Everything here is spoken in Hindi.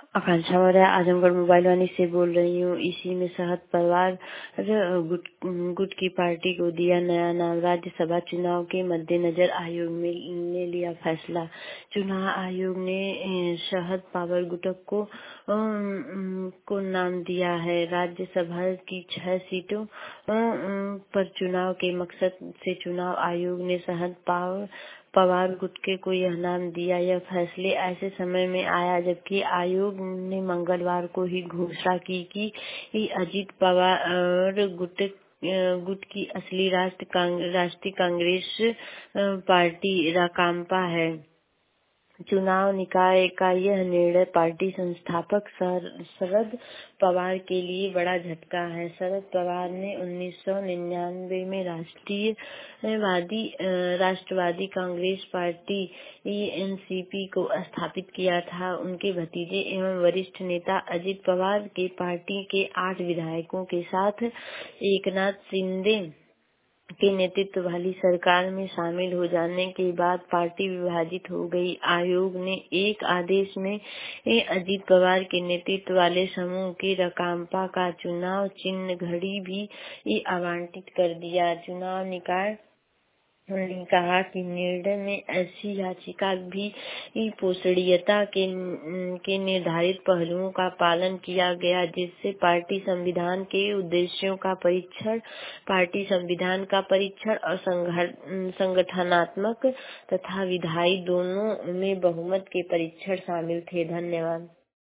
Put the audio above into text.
आकांक्षा मौर्य आजमगढ़ मोबाइल वाणी से बोल रही हूँ। इसी में सहत परिवार गुट की पार्टी को दिया नया नाम। राज्यसभा चुनाव के मद्देनजर आयोग ने लिया फैसला। चुनाव आयोग ने शहद पावर गुटक को नाम दिया है। राज्यसभा की 6 सीटों पर चुनाव के मकसद से चुनाव आयोग ने शहद पवार गुटके को यह नाम दिया। यह फैसले ऐसे समय में आया जबकि आयोग ने मंगलवार को ही घोषणा की कि अजित पवार गुट की असली राष्ट्रीय कांग्रेस पार्टी राकांपा है। चुनाव निकाय का यह निर्णय पार्टी संस्थापक शरद पवार के लिए बड़ा झटका है। शरद पवार ने 1999 में राष्ट्रवादी कांग्रेस पार्टी एनसीपी को स्थापित किया था। उनके भतीजे एवं वरिष्ठ नेता अजित पवार के पार्टी के 8 विधायकों के साथ एकनाथ शिंदे के नेतृत्व वाली सरकार में शामिल हो जाने के बाद पार्टी विभाजित हो गई। आयोग ने एक आदेश में अजित पवार के नेतृत्व वाले समूह की राकांपा का चुनाव चिन्ह घड़ी भी आवंटित कर दिया। चुनाव निकाय ने कहा कि निर्णय में ऐसी याचिका भी पोषणीयता के निर्धारित पहलुओं का पालन किया गया जिससे पार्टी संविधान के उद्देश्यों का परीक्षण और संगठनात्मक तथा विधायी दोनों में बहुमत के परीक्षण शामिल थे। धन्यवाद।